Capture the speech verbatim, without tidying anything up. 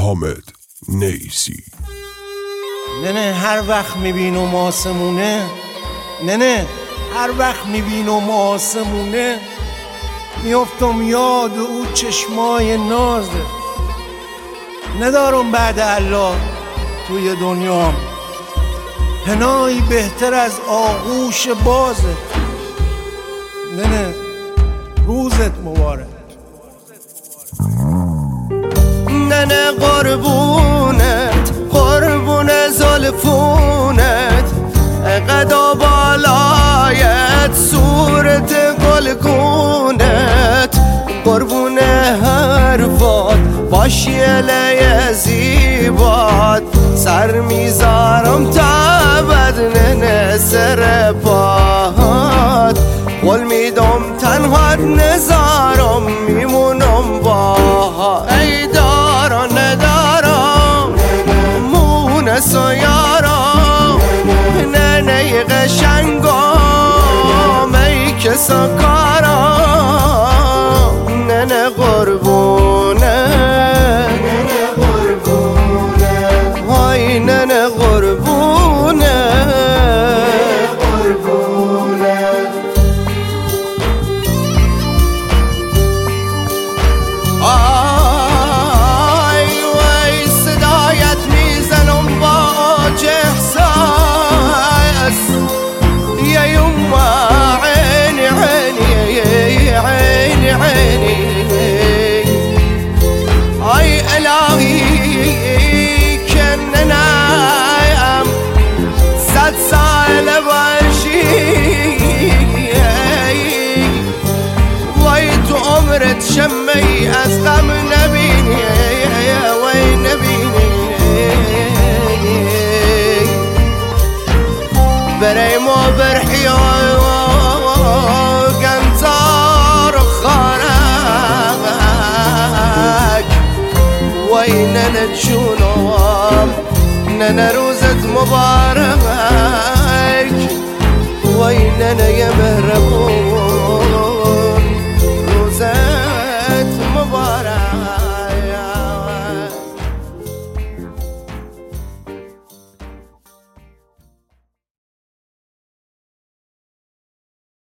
حامد نیسی. ننه هر وقت میبینم آسمونه، ننه هر وقت میبینم آسمونه، میافتم یاد او چشمای نازه. ندارم بعد الله توی دنیام پناهی بهتر از آغوش بازه. ننه روزت مبارک. ننه قربونت، قربون زلفونت، قدا بالایت، صورت گلگونت، قربون حرفات، باشیله زیبات، سر میذارم تا بدن سر پاهات، قول میدم تنها نزارم میمونم باهات. ای دارم ندارم مونس و یارم، ننه قشنگم ای کسا کارم، ننه قربونه، ننه قربونه، های ننه قربونه، قربونه. آی وی صدایت میزنم با احساس، یا یما عینی عینی عینی عینی، آی الهی کننایم صد سال باشی، وای تو عمرت شمی از غم نبینی، وای نبینی، بریم و برحی و گنزار خارک، وای ننه جونم، ننه روزت مبارک، وای ننه مهربون.